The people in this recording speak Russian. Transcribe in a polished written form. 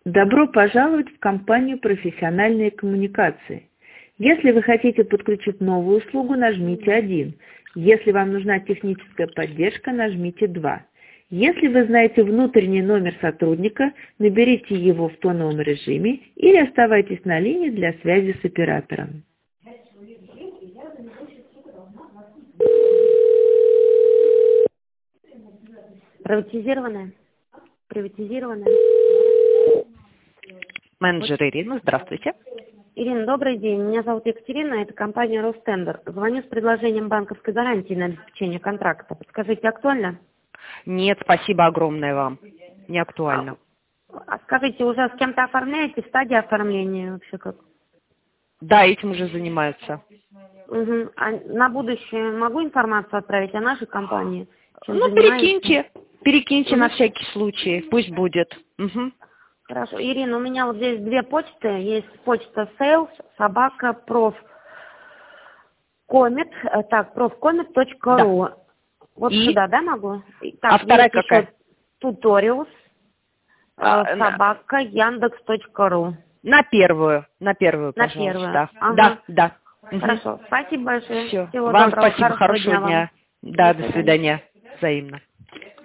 Добро пожаловать в компанию «Профессиональные коммуникации». Если вы хотите подключить новую услугу, нажмите 1. Если вам нужна техническая поддержка, нажмите 2. Если вы знаете внутренний номер сотрудника, наберите его в тоновом режиме или оставайтесь на линии для связи с оператором. Приватизированная. Менеджер Ирина, здравствуйте. Ирина, добрый день. Меня зовут Екатерина, это компания «Ростендер». Звоню с предложением банковской гарантии на обеспечение контракта. Подскажите, актуально? Нет, спасибо огромное вам. Не актуально. А скажите, уже с кем-то оформляете? В стадии оформления вообще как? Да, этим уже занимаются. Угу. А на будущее могу информацию отправить о нашей компании? Чем Ну, занимаетесь? перекиньте на всякий случай, пусть будет. Угу. Хорошо. Ирина, у меня вот здесь две почты. Есть почта sales, profcomet.ru. Да. Вот И? сюда, да, могу? Так, А вторая есть какая? еще tutorials, Яндекс.ру. На первую, На пожалуйста. первую. Ага. Да. Угу. Хорошо. Спасибо большое. Все. Всего Вам доброго. спасибо, хорошего вам. дня. Да, до свидания. Взаимно.